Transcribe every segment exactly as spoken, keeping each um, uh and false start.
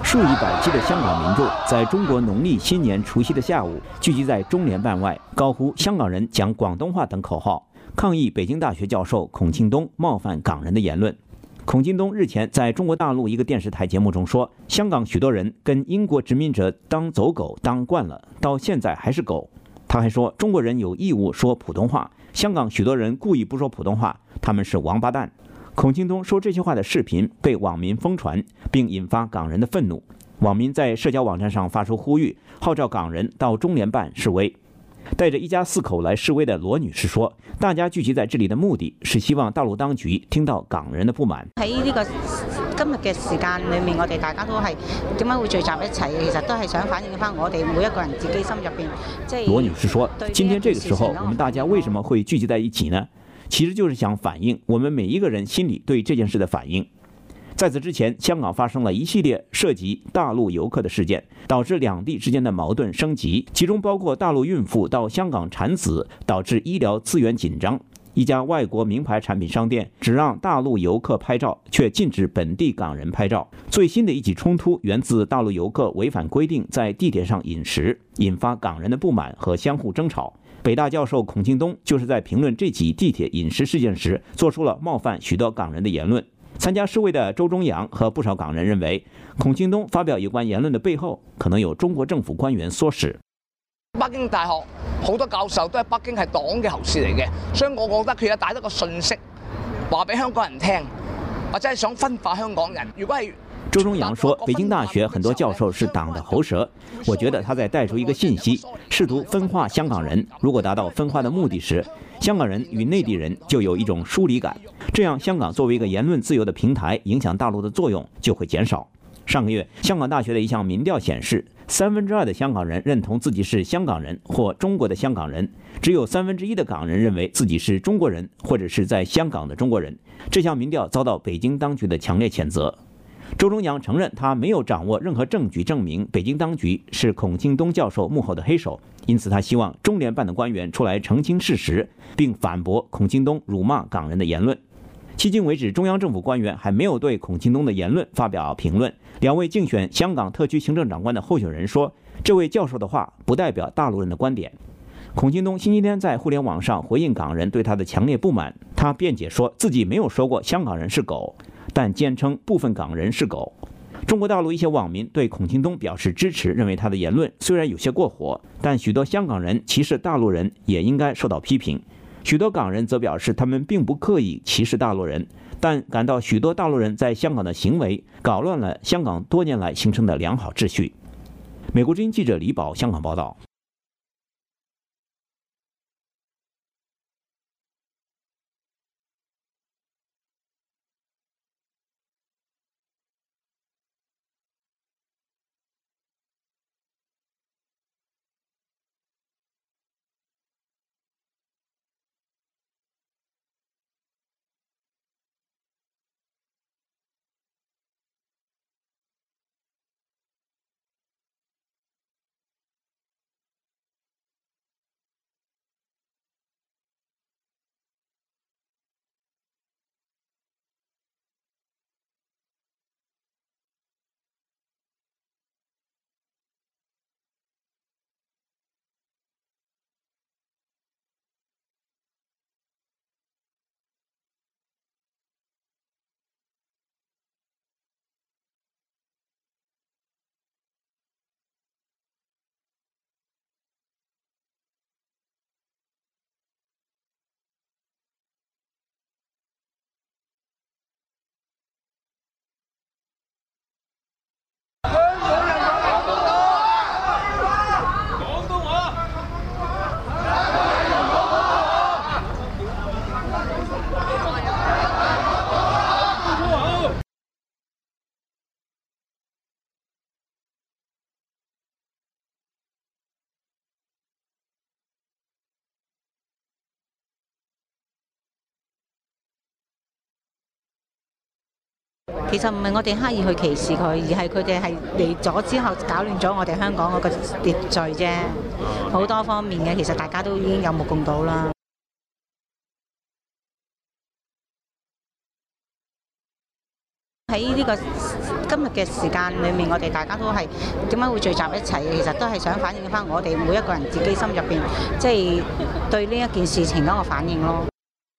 数以百计的香港民众在中国农历新年除夕的下午聚集在中联办外，高呼"香港人讲广东话"等口号，抗议北京大学教授孔庆东冒犯港人的言论。孔庆东日前在中国大陆一个电视台节目中说，香港许多人跟英国殖民者当走狗当惯了，到现在还是狗。他还说，中国人有义务说普通话，香港许多人故意不说普通话，他们是王八蛋。孔庆东说这些话的视频被网民疯传，并引发港人的愤怒。网民在社交网站上发出呼吁，号召港人到中聯辦示威。带着一家四口来示威的羅女士說，大家聚集在這裡的目的是希望大陸當局聽到港人的不滿。 喺呢個今日嘅時間裏面，我哋大家都係點解會聚集一齊？其實都係想反映翻我哋每一個人自己心入邊。即係羅女士說，今天這個時候，我們大家為什麼會聚集在一起呢？其實就是想反映我們每一個人心裡對這件事的反應。在此之前，香港發生了一系列涉及大陸遊客的事件，導致兩地之間的矛盾升級，其中包括大陸孕婦到香港產子，導致醫療資源緊張。一家外國名牌產品商店只讓大陸遊客拍照，卻禁止本地港人拍照。最新的一起衝突源自大陸遊客違反規定在地鐵上飲食，引發港人的不滿和相互爭吵。北大教授孔慶東就是在評論這起地鐵飲食事件時，做出了冒犯許多港人的言論。參加示威的周中陽和不少港人認為，孔慶東發表有關言論的背後，可能有中國政府官員唆使。 北京大學好多教授都係北京係黨嘅喉舌嚟嘅，所以我覺得佢有帶咗個訊息，話俾香港人聽，或者係想分化香港人。如果係周中陽說，北京大學很多教授是黨的喉舌，我覺得他在帶出一個信息，試圖分化香港人。如果達到分化的目的時，香港人與內地人就有一種疏離感，這樣香港作為一個言論自由的平台，影響大陸的作用就會減少。上個月，香港大學的一項民調顯示，三分之二的香港人認同自己是香港人或中國的香港人，只有三分之一的港人認為自己是中國人或者是在香港的中國人。這項民調遭到北京當局的強烈譴責。周中陽承認他沒有掌握任何證據證明北京當局是孔慶東教授幕後的黑手，因此他希望中聯辦的官員出來澄清事實，並反駁孔慶東辱罵港人的言論。迄今為止，中央政府官員還沒有對孔慶東的言論發表評論。兩位競選香港特區行政長官的候選人說，這位教授的話不代表大陸人的觀點。孔慶東星期天在互聯網上回應港人對他的強烈不滿，他辯解說自己沒有說過香港人是狗，但堅稱部分港人是狗。中國大陸一些網民對孔慶東表示支持，認為他的言論雖然有些過火，但許多香港人歧視大陸人也應該受到批評。許多港人則表示他們並不刻意歧視大陸人，但感到許多大陸人在香港的行為搞亂了香港多年來形成的良好秩序。美國之音記者李寶香港報道。 其實唔係我哋刻意去歧視佢，而係佢哋係嚟咗之後搞亂咗我哋香港嗰個秩序啫。好多方面嘅，其實大家都已經有目共睹啦。 喺呢個今日嘅時間裏面，我哋大家都係點解會聚集一齊？其實都係想反映翻我哋每一個人自己心入邊，即係對呢一件事情嗰個反應咯。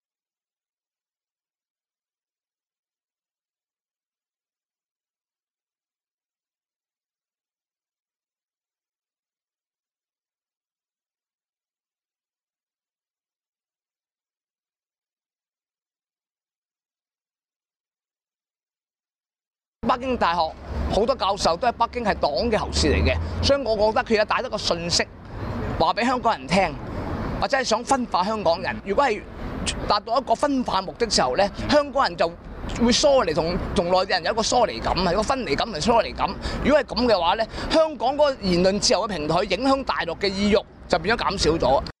北京大學好多教授都係北京係黨嘅喉舌嚟嘅，所以我覺得佢有帶得個訊息話俾香港人聽，或者係想分化香港人。如果係達到一個分化目的時候咧，香港人就會疏離同同內地人有一個疏離感，係一個分離感同疏離感。如果係咁嘅話咧，香港嗰個言論自由嘅平台影響大陸嘅意欲就變咗減少咗。